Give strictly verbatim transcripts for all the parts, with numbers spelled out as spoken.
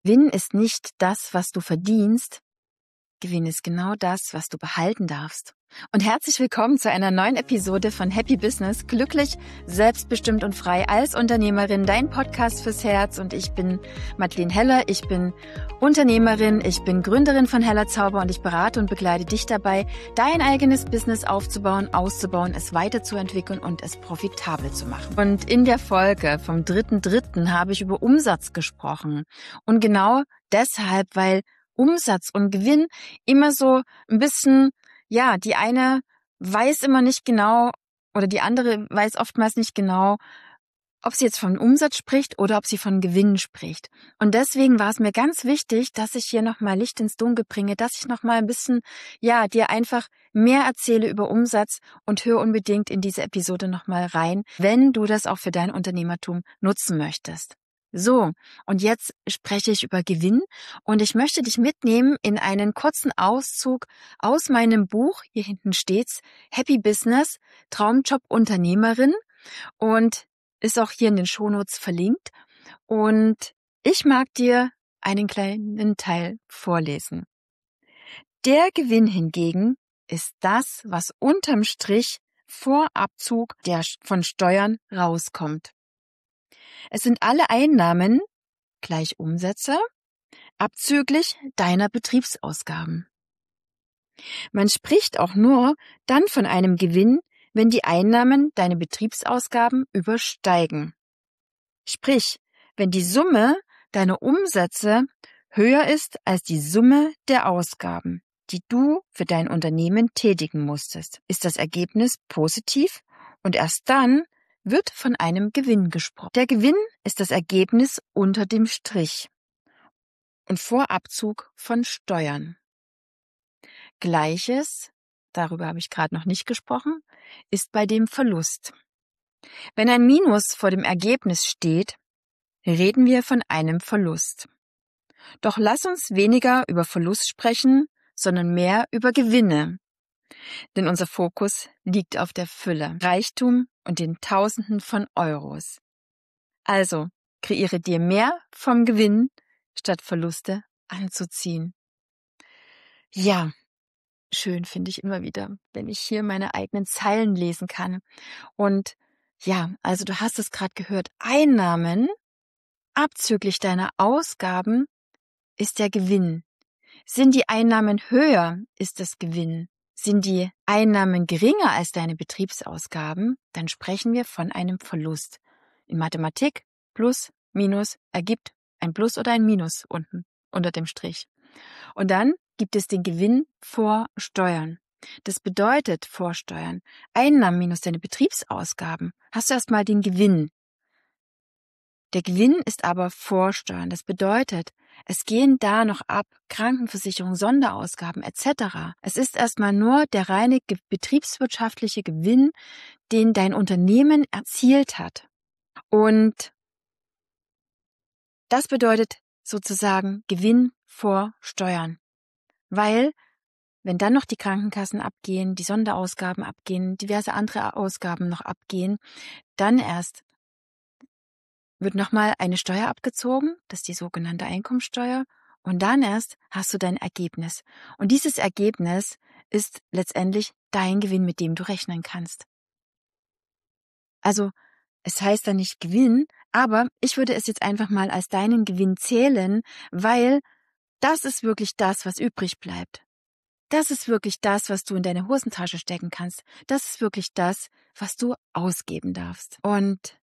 Gewinn ist nicht das, was du verdienst. Gewinn ist genau das, was du behalten darfst. Und herzlich willkommen zu einer neuen Episode von Happy Business. Glücklich, selbstbestimmt und frei als Unternehmerin. Dein Podcast fürs Herz. Und ich bin Madeleine Heller. Ich bin Unternehmerin. Ich bin Gründerin von Heller Zauber und ich berate und begleite dich dabei, dein eigenes Business aufzubauen, auszubauen, es weiterzuentwickeln und es profitabel zu machen. Und in der Folge vom dritten dritten habe ich über Umsatz gesprochen. Und genau deshalb, weil Umsatz und Gewinn immer so ein bisschen, ja, die eine weiß immer nicht genau oder die andere weiß oftmals nicht genau, ob sie jetzt von Umsatz spricht oder ob sie von Gewinn spricht. Und deswegen war es mir ganz wichtig, dass ich hier nochmal Licht ins Dunkel bringe, dass ich nochmal ein bisschen, ja, dir einfach mehr erzähle über Umsatz und hör unbedingt in diese Episode nochmal rein, wenn du das auch für dein Unternehmertum nutzen möchtest. So, und jetzt spreche ich über Gewinn und ich möchte dich mitnehmen in einen kurzen Auszug aus meinem Buch. Hier hinten steht's, Happy Business, Traumjob Unternehmerin, und ist auch hier in den Shownotes verlinkt. Und ich mag dir einen kleinen Teil vorlesen. Der Gewinn hingegen ist das, was unterm Strich vor Abzug der von Steuern rauskommt. Es sind alle Einnahmen gleich Umsätze abzüglich deiner Betriebsausgaben. Man spricht auch nur dann von einem Gewinn, wenn die Einnahmen deine Betriebsausgaben übersteigen. Sprich, wenn die Summe deiner Umsätze höher ist als die Summe der Ausgaben, die du für dein Unternehmen tätigen musstest, ist das Ergebnis positiv und erst dann wird von einem Gewinn gesprochen. Der Gewinn ist das Ergebnis unter dem Strich und vor Abzug von Steuern. Gleiches, darüber habe ich gerade noch nicht gesprochen, ist bei dem Verlust. Wenn ein Minus vor dem Ergebnis steht, reden wir von einem Verlust. Doch lass uns weniger über Verlust sprechen, sondern mehr über Gewinne. Denn unser Fokus liegt auf der Fülle, Reichtum und den Tausenden von Euros. Also, kreiere dir mehr vom Gewinn, statt Verluste anzuziehen. Ja, schön finde ich immer wieder, wenn ich hier meine eigenen Zeilen lesen kann. Und ja, also du hast es gerade gehört, Einnahmen abzüglich deiner Ausgaben ist der Gewinn. Sind die Einnahmen höher, ist das Gewinn. Sind die Einnahmen geringer als deine Betriebsausgaben, dann sprechen wir von einem Verlust. In Mathematik, Plus, Minus ergibt ein Plus oder ein Minus unten unter dem Strich. Und dann gibt es den Gewinn vor Steuern. Das bedeutet vor Steuern, Einnahmen minus deine Betriebsausgaben, hast du erstmal den Gewinn. Der Gewinn ist aber vor Steuern. Das bedeutet, es gehen da noch ab Krankenversicherung, Sonderausgaben et cetera. Es ist erstmal nur der reine betriebswirtschaftliche Gewinn, den dein Unternehmen erzielt hat. Und das bedeutet sozusagen Gewinn vor Steuern. Weil, wenn dann noch die Krankenkassen abgehen, die Sonderausgaben abgehen, diverse andere Ausgaben noch abgehen, dann erst wird nochmal eine Steuer abgezogen, das ist die sogenannte Einkommensteuer, und dann erst hast du dein Ergebnis. Und dieses Ergebnis ist letztendlich dein Gewinn, mit dem du rechnen kannst. Also, es heißt dann nicht Gewinn, aber ich würde es jetzt einfach mal als deinen Gewinn zählen, weil das ist wirklich das, was übrig bleibt. Das ist wirklich das, was du in deine Hosentasche stecken kannst. Das ist wirklich das, was du ausgeben darfst. Und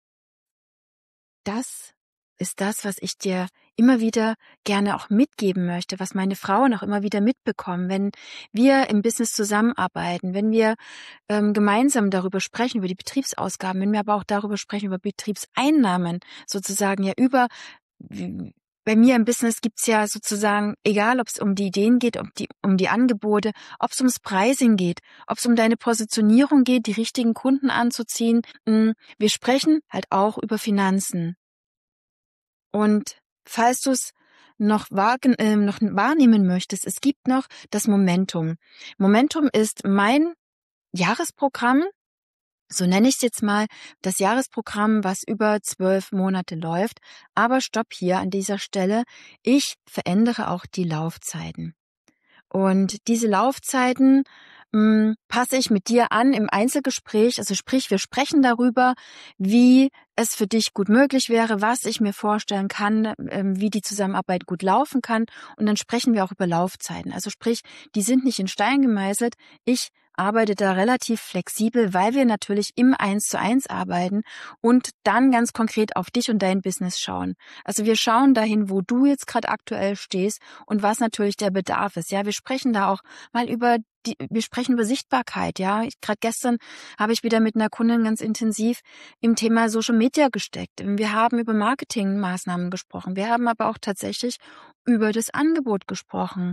das ist das, was ich dir immer wieder gerne auch mitgeben möchte, was meine Frauen auch immer wieder mitbekommen, wenn wir im Business zusammenarbeiten, wenn wir ähm, gemeinsam darüber sprechen, über die Betriebsausgaben, wenn wir aber auch darüber sprechen, über Betriebseinnahmen, sozusagen ja über, bei mir im Business gibt's ja sozusagen, egal ob es um die Ideen geht, um die, um die Angebote, ob es ums Pricing geht, ob es um deine Positionierung geht, die richtigen Kunden anzuziehen, wir sprechen halt auch über Finanzen. Und falls du es noch, wahr, äh, noch wahrnehmen möchtest, es gibt noch das Momentum. Momentum ist mein Jahresprogramm, so nenne ich es jetzt mal, das Jahresprogramm, was über zwölf Monate läuft. Aber stopp hier an dieser Stelle. Ich verändere auch die Laufzeiten. Und diese Laufzeiten mh, passe ich mit dir an im Einzelgespräch. Also sprich, wir sprechen darüber, wie es für dich gut möglich wäre, was ich mir vorstellen kann, ähm, wie die Zusammenarbeit gut laufen kann. Und dann sprechen wir auch über Laufzeiten. Also sprich, die sind nicht in Stein gemeißelt. Ich arbeite da relativ flexibel, weil wir natürlich im Eins zu eins arbeiten und dann ganz konkret auf dich und dein Business schauen. Also wir schauen dahin, wo du jetzt gerade aktuell stehst und was natürlich der Bedarf ist. Ja, wir sprechen da auch mal über die, wir sprechen über Sichtbarkeit. Ja, gerade gestern habe ich wieder mit einer Kundin ganz intensiv im Thema Social Media gesteckt. Wir haben über Marketingmaßnahmen gesprochen. Wir haben aber auch tatsächlich über das Angebot gesprochen.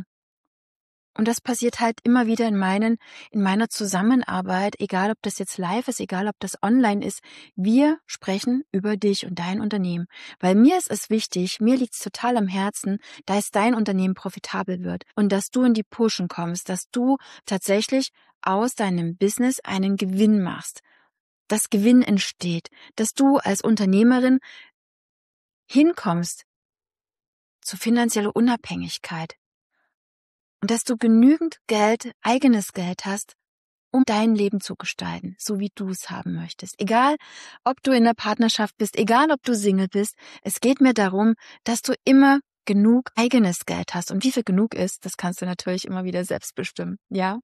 Und das passiert halt immer wieder in meinen, in meiner Zusammenarbeit, egal ob das jetzt live ist, egal ob das online ist. Wir sprechen über dich und dein Unternehmen. Weil mir ist es wichtig, mir liegt es total am Herzen, dass dein Unternehmen profitabel wird und dass du in die Pushen kommst, dass du tatsächlich aus deinem Business einen Gewinn machst, dass Gewinn entsteht, dass du als Unternehmerin hinkommst zu finanzieller Unabhängigkeit. Und dass du genügend Geld, eigenes Geld hast, um dein Leben zu gestalten, so wie du es haben möchtest. Egal, ob du in einer Partnerschaft bist, egal, ob du Single bist, es geht mir darum, dass du immer genug eigenes Geld hast. Und wie viel genug ist, das kannst du natürlich immer wieder selbst bestimmen, ja?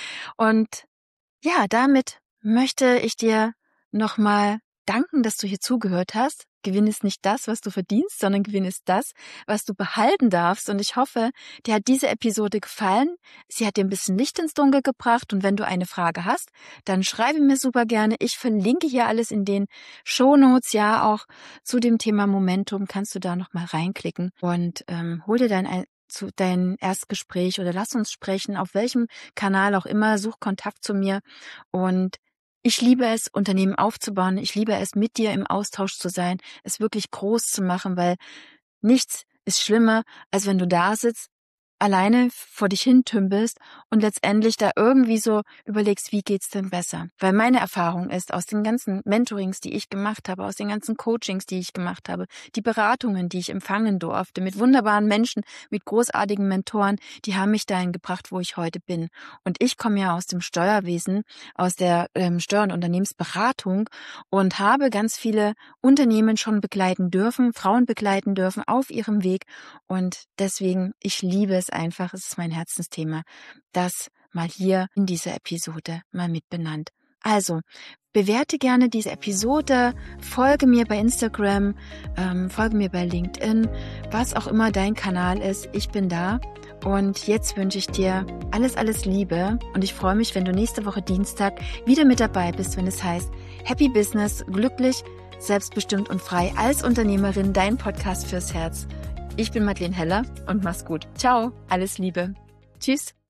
Und ja, damit möchte ich dir nochmal danken, dass du hier zugehört hast. Gewinn ist nicht das, was du verdienst, sondern Gewinn ist das, was du behalten darfst. Und ich hoffe, dir hat diese Episode gefallen. Sie hat dir ein bisschen Licht ins Dunkel gebracht. Und wenn du eine Frage hast, dann schreibe mir super gerne. Ich verlinke hier alles in den Shownotes. Ja, auch zu dem Thema Momentum kannst du da nochmal reinklicken und ähm, hol dir dein zu dein Erstgespräch oder lass uns sprechen, auf welchem Kanal auch immer, such Kontakt zu mir. Und ich liebe es, Unternehmen aufzubauen. Ich liebe es, mit dir im Austausch zu sein, es wirklich groß zu machen, weil nichts ist schlimmer, als wenn du da sitzt, alleine vor dich hintümpelst und letztendlich da irgendwie so überlegst, wie geht's denn besser? Weil meine Erfahrung ist, aus den ganzen Mentorings, die ich gemacht habe, aus den ganzen Coachings, die ich gemacht habe, die Beratungen, die ich empfangen durfte, mit wunderbaren Menschen, mit großartigen Mentoren, die haben mich dahin gebracht, wo ich heute bin. Und ich komme ja aus dem Steuerwesen, aus der ähm, Steuer- und Unternehmensberatung und habe ganz viele Unternehmen schon begleiten dürfen, Frauen begleiten dürfen auf ihrem Weg. Und deswegen, ich liebe es einfach, es ist mein Herzensthema, das mal hier in dieser Episode mal mit benannt. Also, bewerte gerne diese Episode, folge mir bei Instagram, ähm, folge mir bei LinkedIn, was auch immer dein Kanal ist, ich bin da. Und jetzt wünsche ich dir alles, alles Liebe und ich freue mich, wenn du nächste Woche Dienstag wieder mit dabei bist, wenn es heißt Happy Business, glücklich, selbstbestimmt und frei als Unternehmerin, dein Podcast fürs Herz. Ich bin Madeleine Heller und mach's gut. Ciao, alles Liebe. Tschüss.